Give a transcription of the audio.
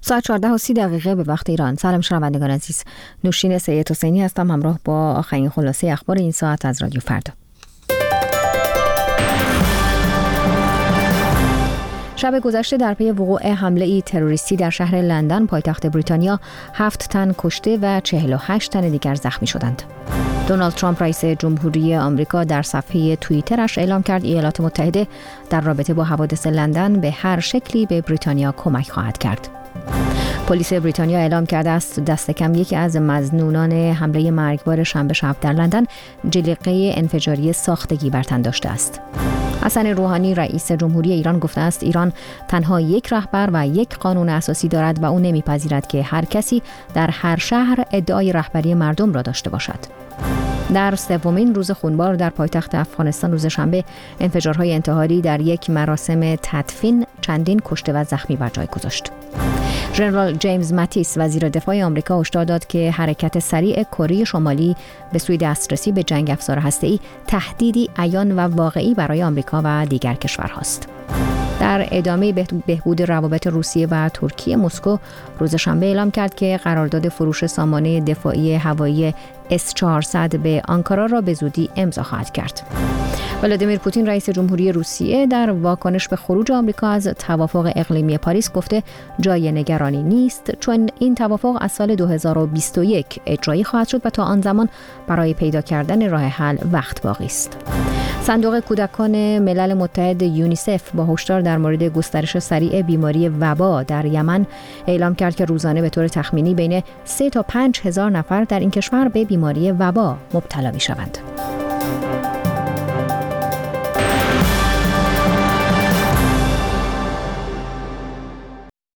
ساعت 14:30 به وقت ایران. سلام شنوندگان عزیز، نوشین سید حسینی هستم همراه با آخرین خلاصه اخبار این ساعت از رادیو فردا. شب گذشته در پی وقوع حمله تروریستی در شهر لندن پایتخت بریتانیا 7 تن کشته و 48 تن دیگر زخمی شدند. دونالد ترامپ رئیس جمهوری آمریکا در صفحه توییترش اعلام کرد ایالات متحده در رابطه با حوادث لندن به هر شکلی به بریتانیا کمک خواهد کرد. پلیس بریتانیا اعلام کرده است دست کم یکی از مظنونان حمله مرگبار شنبه شب در لندن جلیقه انفجاری ساختگی بر تن داشته است. حسن روحانی رئیس جمهوری ایران گفته است ایران تنها یک رهبر و یک قانون اساسی دارد و او نمیپذیرد که هر کسی در هر شهر ادعای رهبری مردم را داشته باشد. در سومین روز خونبار در پایتخت افغانستان روز شنبه انفجارهای انتحاری در یک مراسم تدفین چندین کشته و زخمی بر جای گذاشت. ژنرال جیمز ماتیس وزیر دفاع آمریکا هشدار داد که حرکت سریع کره شمالی به سوی دسترسی به جنگ افزار هسته‌ای تهدیدی عیان و واقعی برای آمریکا و دیگر کشورهاست. در ادامه بهبود روابط روسیه و ترکیه، مسکو روز شنبه اعلام کرد که قرارداد فروش سامانه دفاعی هوایی S-400 به آنکارا را به زودی امضا خواهد کرد. ولادیمیر پوتین رئیس جمهوری روسیه در واکنش به خروج آمریکا از توافق اقلیمی پاریس گفته جای نگرانی نیست، چون این توافق از سال 2021 اجرایی خواهد شد و تا آن زمان برای پیدا کردن راه حل وقت باقی است. صندوق کودکان ملل متحد یونیسف با هشدار در مورد گسترش سریع بیماری وبا در یمن اعلام کرد که روزانه به طور تخمینی بین 3 تا 5 هزار نفر در این کشور به بیماری وبا مبتلا می‌شوند.